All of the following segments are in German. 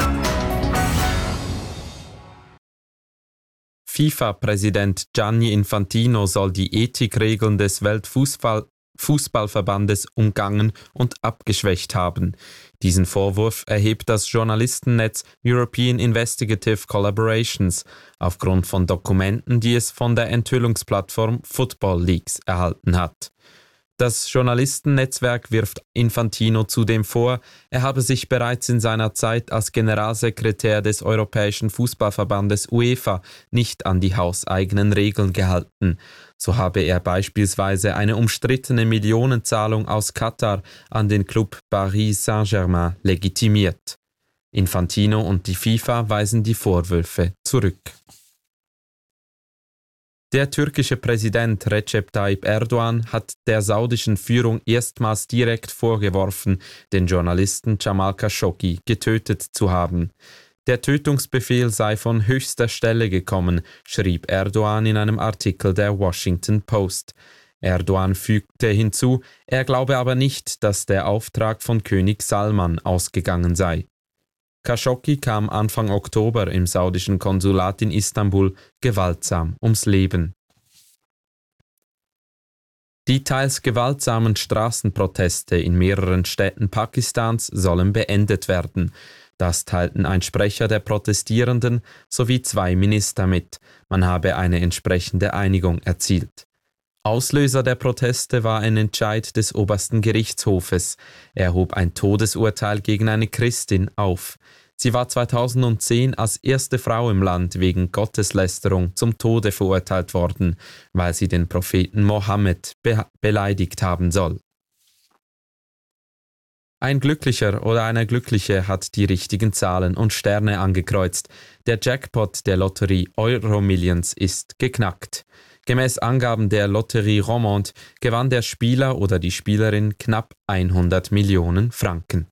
FIFA-Präsident Gianni Infantino soll die Ethikregeln des Weltfußballverbandes umgangen und abgeschwächt haben. Diesen Vorwurf erhebt das Journalistennetz European Investigative Collaborations aufgrund von Dokumenten, die es von der Enthüllungsplattform Football Leaks erhalten hat. Das Journalistennetzwerk wirft Infantino zudem vor, er habe sich bereits in seiner Zeit als Generalsekretär des Europäischen Fußballverbandes UEFA nicht an die hauseigenen Regeln gehalten. So habe er beispielsweise eine umstrittene Millionenzahlung aus Katar an den Club Paris Saint-Germain legitimiert. Infantino und die FIFA weisen die Vorwürfe zurück. Der türkische Präsident Recep Tayyip Erdogan hat der saudischen Führung erstmals direkt vorgeworfen, den Journalisten Jamal Khashoggi getötet zu haben. Der Tötungsbefehl sei von höchster Stelle gekommen, schrieb Erdogan in einem Artikel der Washington Post. Erdogan fügte hinzu, er glaube aber nicht, dass der Auftrag von König Salman ausgegangen sei. Khashoggi kam Anfang Oktober im saudischen Konsulat in Istanbul gewaltsam ums Leben. Die teils gewaltsamen Straßenproteste in mehreren Städten Pakistans sollen beendet werden. Das teilten ein Sprecher der Protestierenden sowie 2 Minister mit. Man habe eine entsprechende Einigung erzielt. Auslöser der Proteste war ein Entscheid des obersten Gerichtshofes. Er hob ein Todesurteil gegen eine Christin auf. Sie war 2010 als erste Frau im Land wegen Gotteslästerung zum Tode verurteilt worden, weil sie den Propheten Mohammed beleidigt haben soll. Ein Glücklicher oder eine Glückliche hat die richtigen Zahlen und Sterne angekreuzt. Der Jackpot der Lotterie Euromillions ist geknackt. Gemäß Angaben der Lotterie Romande gewann der Spieler oder die Spielerin knapp 100 Millionen Franken.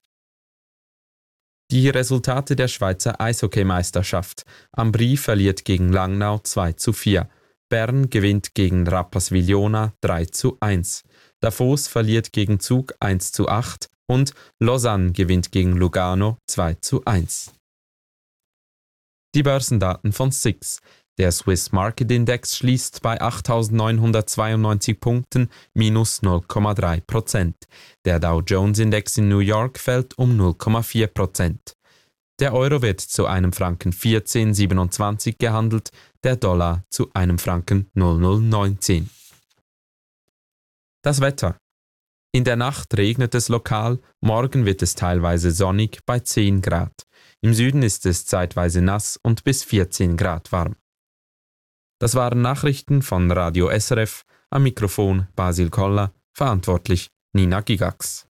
Die Resultate der Schweizer Eishockeymeisterschaft. Ambri verliert gegen Langnau 2:4. Bern gewinnt gegen Rapperswil-Jona 3:1. Davos verliert gegen Zug 1:8 und Lausanne gewinnt gegen Lugano 2:1. Die Börsendaten von SIX. Der Swiss Market Index schließt bei 8.992 Punkten minus 0,3%. Der Dow Jones Index in New York fällt um 0,4%. Der Euro wird zu einem Franken 14,27 gehandelt, der Dollar zu einem Franken 0,019. Das Wetter. In der Nacht regnet es lokal, morgen wird es teilweise sonnig bei 10 Grad. Im Süden ist es zeitweise nass und bis 14 Grad warm. Das waren Nachrichten von Radio SRF, am Mikrofon Basil Koller, verantwortlich Nina Gigax.